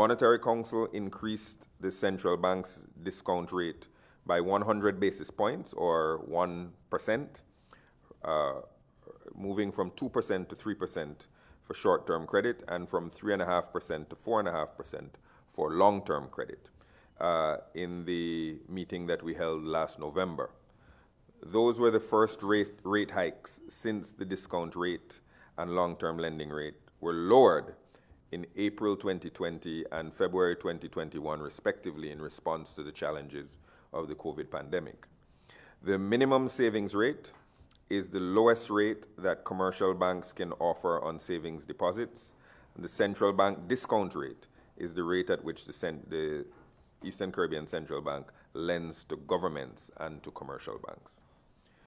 Monetary Council increased the central bank's discount rate by 100 basis points, or 1%, moving from 2% to 3% for short-term credit, and from 3.5% to 4.5% for long-term credit in the meeting that we held last November. Those were the first rate hikes since the discount rate and long-term lending rate were lowered in April 2020 and February 2021, respectively, in response to the challenges of the COVID pandemic. The minimum savings rate is the lowest rate that commercial banks can offer on savings deposits. And the central bank discount rate is the rate at which the Eastern Caribbean Central Bank lends to governments and to commercial banks.